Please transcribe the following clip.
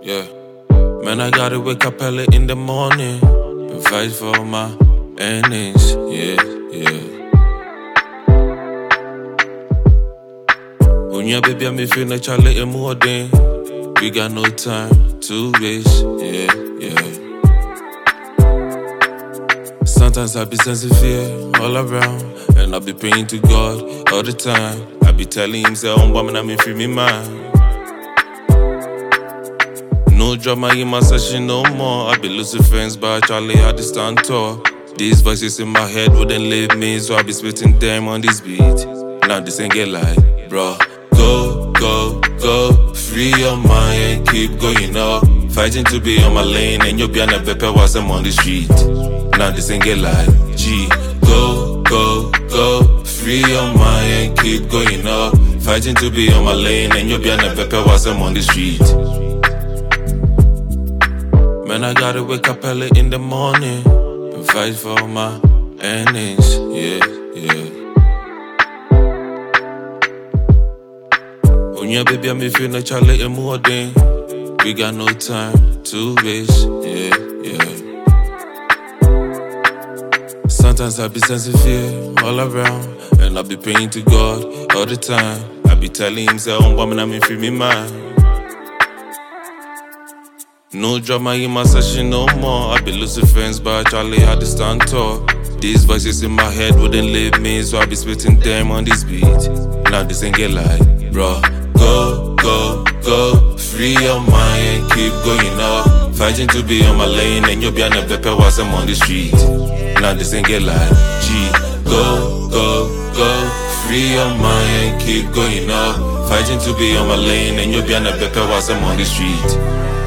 yeah. Man, I gotta wake up early in the morning and fight for my earnings, yeah, yeah. When your baby and me feel like Charlie and more than we got no time to waste, yeah, yeah. Sometimes I be sensing fear all around, and I be praying to God all the time. I be telling him, say, oh, woman, I'm in free me mind. No drama in my session no more. I be losing friends, but Charlie had to stand tall. These voices in my head wouldn't leave me, so I be spitting them on this beat. Now this ain't get like, bro. Go, go, go, free your mind and keep going up. Fighting to be on my lane, and you'll be on a pepper whilst I'm on the street. Now this ain't get like, G. Go, go, go, free your mind and keep going up. Fighting to be on my lane, and you'll be on a pepper whilst I'm on the street. Man, I gotta wake up early in the morning and fight for my earnings, yeah, yeah. When your baby and me feel like Charlie and more than we got no time to waste, yeah, yeah. Sometimes I be sensing fear all around, and I be praying to God all the time. I be telling him, say, oh, woman, I'm in free me mind. No drama in my session no more. I be losing friends, but Charlie had to stand tall. These voices in my head wouldn't leave me, so I be spitting them on this beat. Now this ain't get like, bro. Go, go, go, free your mind and keep going up. Fighting to be on my lane, and you'll be on a pepper whilst I'm on the street. Now this ain't get like, G. Go, go, go, free your mind and keep going up. Fighting to be on my lane, and you'll be on a pepper whilst I'm on the street.